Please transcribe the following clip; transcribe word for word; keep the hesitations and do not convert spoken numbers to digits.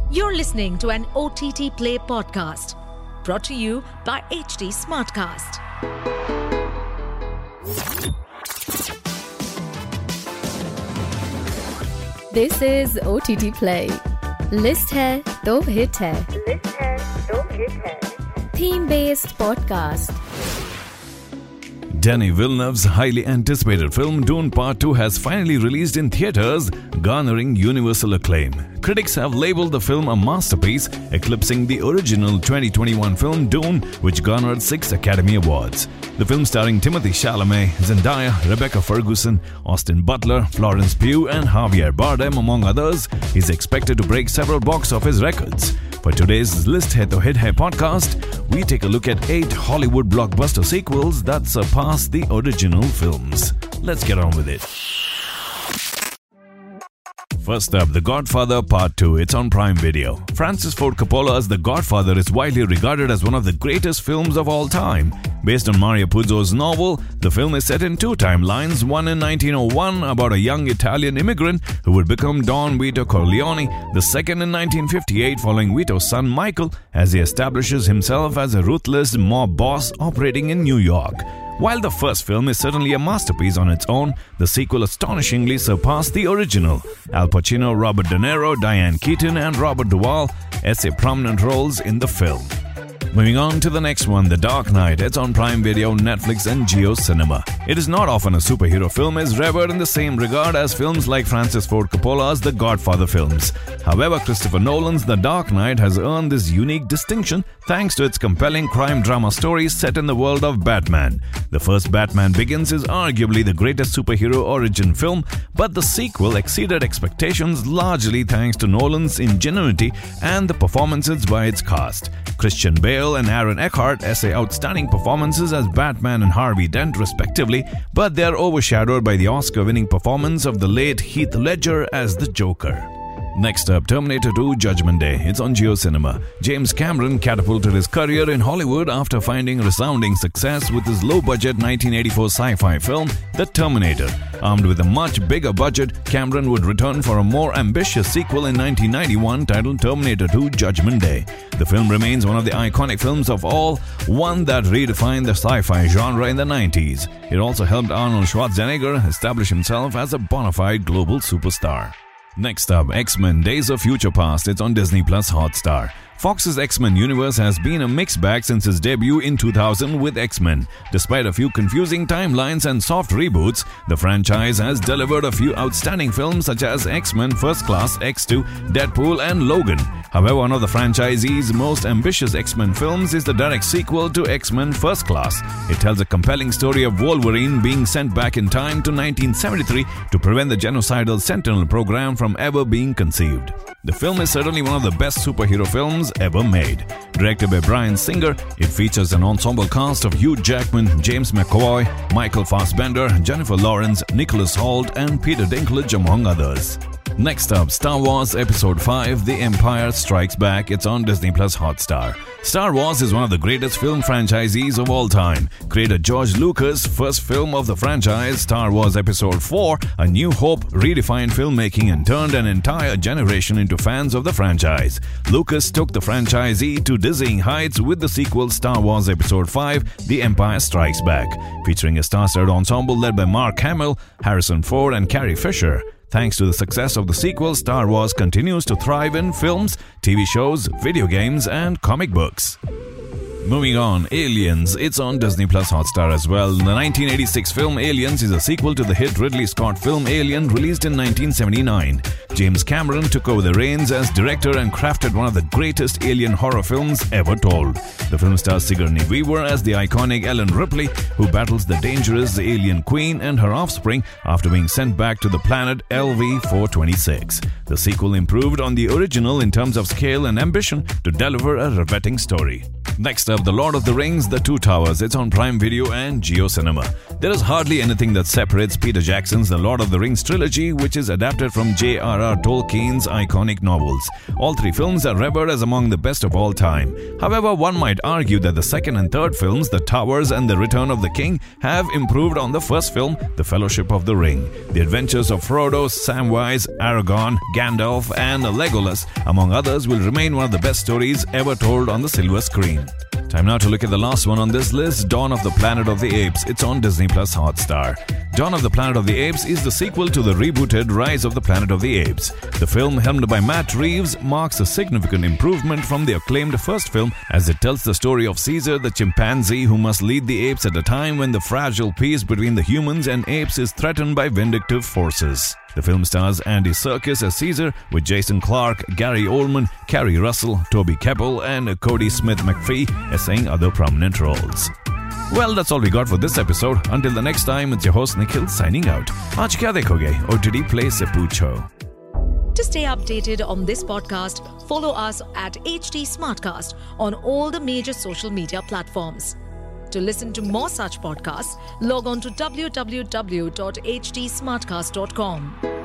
You're listening to an O T T Play podcast brought to you by H D Smartcast. This is O T T Play. List है तो hit है. List है तो hit है. Theme based podcast. Denis Villeneuve's highly anticipated film Dune Part two has finally released in theaters, garnering universal acclaim. Critics have labelled the film a masterpiece, eclipsing the original twenty twenty-one film Dune, which garnered six Academy Awards. The film, starring Timothée Chalamet, Zendaya, Rebecca Ferguson, Austin Butler, Florence Pugh and Javier Bardem, among others, is expected to break several box office records. For today's List Hai To Hit Hai podcast, we take a look at eight Hollywood blockbuster sequels that surpassed the original films. Let's get on with it. First up, The Godfather Part two. It's on Prime Video. Francis Ford Coppola's The Godfather is widely regarded as one of the greatest films of all time. Based on Mario Puzo's novel, the film is set in two timelines, one in nineteen oh one about a young Italian immigrant who would become Don Vito Corleone, the second in nineteen fifty-eight following Vito's son Michael as he establishes himself as a ruthless mob boss operating in New York. While the first film is certainly a masterpiece on its own, the sequel astonishingly surpassed the original. Al Pacino, Robert De Niro, Diane Keaton and Robert Duvall essay prominent roles in the film. Moving on to the next one, The Dark Knight. It's on Prime Video, Netflix and Geo Cinema. It is not often a superhero film is revered in the same regard as films like Francis Ford Coppola's The Godfather films. However, Christopher Nolan's The Dark Knight has earned this unique distinction thanks to its compelling crime drama story set in the world of Batman. The first Batman Begins is arguably the greatest superhero origin film, but the sequel exceeded expectations largely thanks to Nolan's ingenuity and the performances by its cast. Christian Bale and Aaron Eckhart essay outstanding performances as Batman and Harvey Dent respectively, but they are overshadowed by the Oscar-winning performance of the late Heath Ledger as the Joker. Next up, Terminator two Judgment Day. It's on Geo Cinema. James Cameron catapulted his career in Hollywood after finding resounding success with his low-budget nineteen eighty-four sci-fi film, The Terminator. Armed with a much bigger budget, Cameron would return for a more ambitious sequel in nineteen ninety-one titled Terminator two Judgment Day. The film remains one of the iconic films of all, one that redefined the sci-fi genre in the nineties. It also helped Arnold Schwarzenegger establish himself as a bona fide global superstar. Next up, X-Men Days of Future Past. It's on Disney Plus Hotstar. Fox's X-Men universe has been a mixed bag since its debut in two thousand with X-Men. Despite a few confusing timelines and soft reboots, the franchise has delivered a few outstanding films such as X-Men First Class, X two, Deadpool and Logan. However, one of the franchisee's most ambitious X-Men films is the direct sequel to X-Men First Class. It tells a compelling story of Wolverine being sent back in time to nineteen seventy-three to prevent the genocidal Sentinel program from ever being conceived. The film is certainly one of the best superhero films ever made. Directed by Bryan Singer, it features an ensemble cast of Hugh Jackman, James McAvoy, Michael Fassbender, Jennifer Lawrence, Nicholas Hoult and Peter Dinklage among others. Next up, Star Wars Episode five, The Empire Strikes Back. It's on Disney Plus Hotstar. Star Wars is one of the greatest film franchisees of all time. Creator George Lucas' first film of the franchise, Star Wars Episode four, A New Hope, redefined filmmaking and turned an entire generation into fans of the franchise. Lucas took the franchisee to dizzying heights with the sequel Star Wars Episode five, The Empire Strikes Back, featuring a star-studded ensemble led by Mark Hamill, Harrison Ford and Carrie Fisher. Thanks to the success of the sequel, Star Wars continues to thrive in films, T V shows, video games, and comic books. Moving on, Aliens. It's on Disney Plus Hotstar as well. The nineteen eighty-six film Aliens is a sequel to the hit Ridley Scott film Alien, released in nineteen seventy-nine. James Cameron took over the reins as director and crafted one of the greatest alien horror films ever told. The film stars Sigourney Weaver as the iconic Ellen Ripley, who battles the dangerous alien queen and her offspring after being sent back to the planet L V four twenty-six. The sequel improved on the original in terms of scale and ambition to deliver a riveting story. Next up, The Lord of the Rings, The Two Towers. It's on Prime Video and Geo Cinema. There is hardly anything that separates Peter Jackson's The Lord of the Rings trilogy, which is adapted from J R R Tolkien's iconic novels. All three films are revered as among the best of all time. However, one might argue that the second and third films, The Towers and The Return of the King, have improved on the first film, The Fellowship of the Ring. The adventures of Frodo, Samwise, Aragorn, Gandalf and Legolas, among others, will remain one of the best stories ever told on the silver screen. Time now to look at the last one on this list, Dawn of the Planet of the Apes. It's on Disney Plus Hotstar. Dawn of the Planet of the Apes is the sequel to the rebooted Rise of the Planet of the Apes. The film, helmed by Matt Reeves, marks a significant improvement from the acclaimed first film, as it tells the story of Caesar, the chimpanzee who must lead the apes at a time when the fragile peace between the humans and apes is threatened by vindictive forces. The film stars Andy Serkis as Caesar, with Jason Clarke, Gary Oldman, Carrie Russell, Toby Kebbell and Cody Smith-McPhee essaying other prominent roles. Well, that's all we got for this episode. Until the next time, it's your host Nikhil signing out. Aaj kya dekhoge? O T T Play se poocho. To stay updated on this podcast, follow us at H T Smartcast on all the major social media platforms. To listen to more such podcasts, log on to w w w dot h t smartcast dot com.